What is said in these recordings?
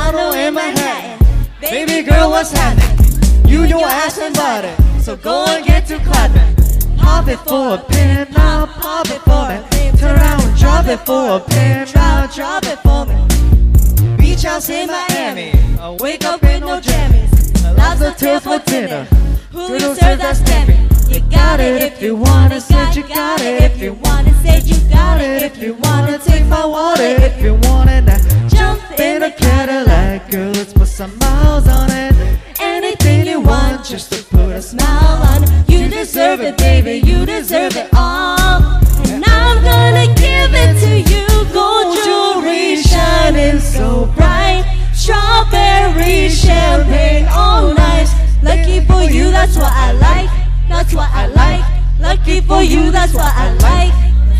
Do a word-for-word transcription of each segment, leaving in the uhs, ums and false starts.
Milano in Manhattan. Baby girl, what's happening? You, your ass and body, so go and get to clapping. Pop it for a pin, now pop it for a pin. Turn around and drop it for a pin, now drop it for me. Beach house in Miami, I wake up in no jammies. Lobster tail for dinner, who you serve that stamping? You got it if you want it, said you got it if you want it, said you got it if you want it. Take my water if you want it. Now jump in a Cadillac, girl, let's put some miles on it. Anything you want, just to put a smile on it. You deserve it, baby, you deserve it all. And I'm gonna give it to you. Gold jewelry shining so bright, strawberry champagne all nice. Lucky for you, that's what I like. That's what I like. Lucky for you, that's what I like.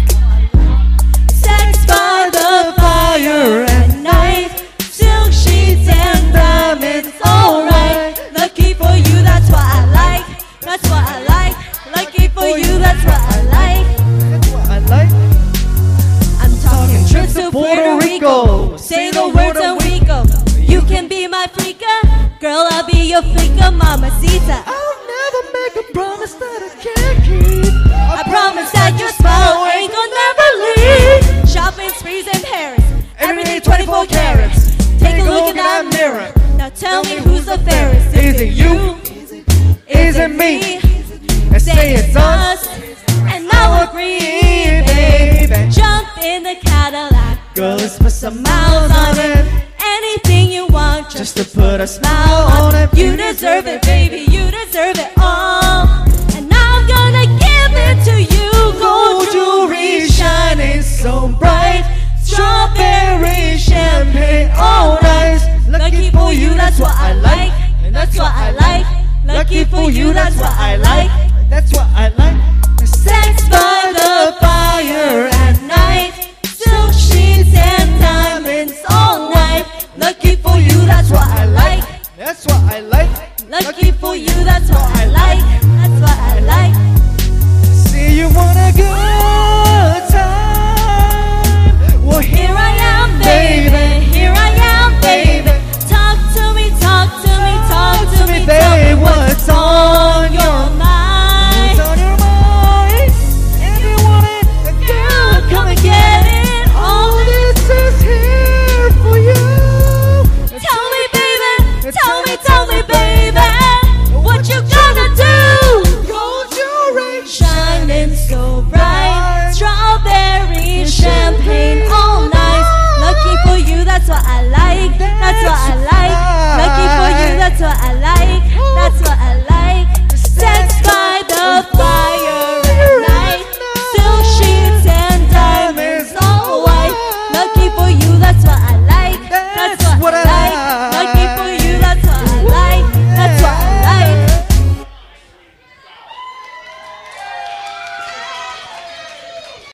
Sex by the fire at night, silk sheets and diamonds, alright. Lucky for you, that's what I like. That's what I like. Lucky for you, that's what I like. That's what I like. I'm talking trips to Puerto Rico. Say the words and we go. You can be my freaka, girl, I'll be your freaka, mamacita. I'll never make a promise that I can't keep. I promise that your smile ain't gonna never leave. Shopping sprees in Paris, every day twenty-four carats. Take a look in that mirror. Now tell me who's the fairest. Is it you? Is it me? And say it's us. And I'll agree, baby. Jump in the Cadillac, Girl, let's put some miles on it. anything you want, Just to put a smile on it. you deserve it, baby, you deserve it all. And I'm gonna give it to you. Gold jewelry shining so bright, strawberry champagne all nice. Lucky for you, that's what I like. That's what I like. Lucky for you, that's what I like. That's what I like. Sex by the fire at night, silk sheets and diamonds all night. Lucky for you, that's what I like. That's what I like. Lucky